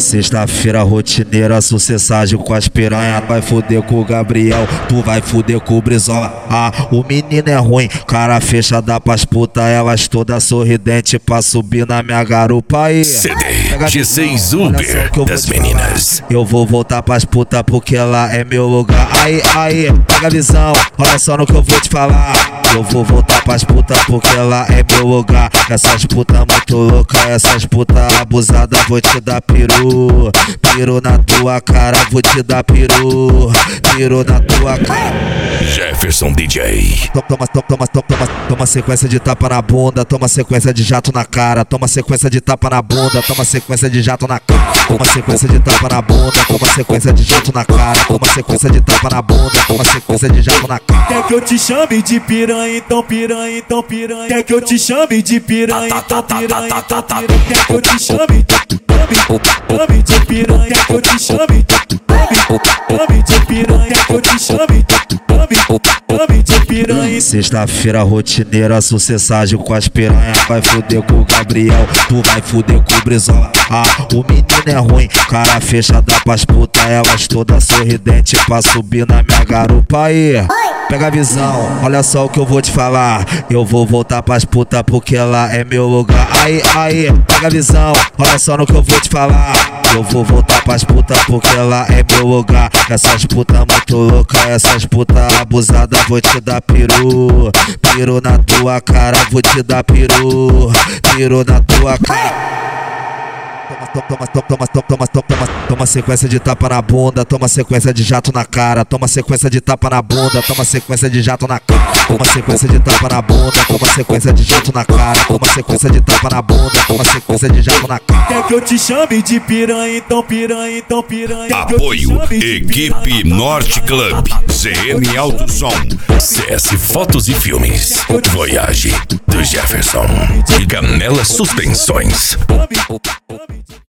Sexta-feira rotineira, sucessagem com as piranha. Vai fuder com o Gabriel, tu vai fuder com o Brizola. Ah, o menino é ruim, cara fecha, dá pras puta, elas todas sorridente pra subir na minha garupa aí. CD G6 Uber das meninas. Eu vou voltar pras puta porque lá é meu lugar. Aí, pega a visão, olha só no que eu vou te falar. Eu vou voltar pras puta porque lá é meu lugar. Essas puta muito louca, essas puta abusada, vou te dar peru. Peru na tua cara, vou te dar peru. Peru na tua cara. Jefferson DJ. Toma sequência de tapa na bunda, toma sequência de jato na cara, toma sequência de tapa na bunda, toma sequência de jato na cara, toma sequência de tapa na bunda, toma sequência de jato na cara, toma sequência de tapa na bunda, toma sequência de jato na cara. Quer que eu te chame de piranha, então piranha, então piranha. Quer que eu te chame de piranha, então piranha, então piranha. Quer que eu te chame de piranha, quer que eu te chame de piranha, quer que eu te chame de piranha. Sexta-feira rotineira, sucessagem com as piranha. Vai fuder com o Gabriel, tu vai fuder com o Brizola. Ah, o menino é ruim, cara fecha, dá pras puta, elas todas sorridente pra subir na minha garupa aí. Pega a visão, olha só o que eu vou te falar. Eu vou voltar pras puta porque lá é meu lugar. Aí, pega a visão, olha só no que eu vou te falar. Eu vou voltar pras puta porque lá é meu lugar. Essas puta muito louca, essas puta abusada, vou te dar peru. Peru na tua cara, vou te dar peru. Peru na tua cara. Toma sequência de tapa na bunda, toma sequência de jato na cara, toma sequência de tapa na bunda, toma sequência de jato na cara, toma sequência de tapa na bunda, toma sequência de jato na cara, toma sequência de tapa na bunda, toma sequência de jato na cara. Quer que eu te chame de piranha, então piranha, então piranha. Apoio Equipe Norte Club, CM Alto Som, CS Fotos e Filmes, Voyage do Jefferson e Canela Suspensões.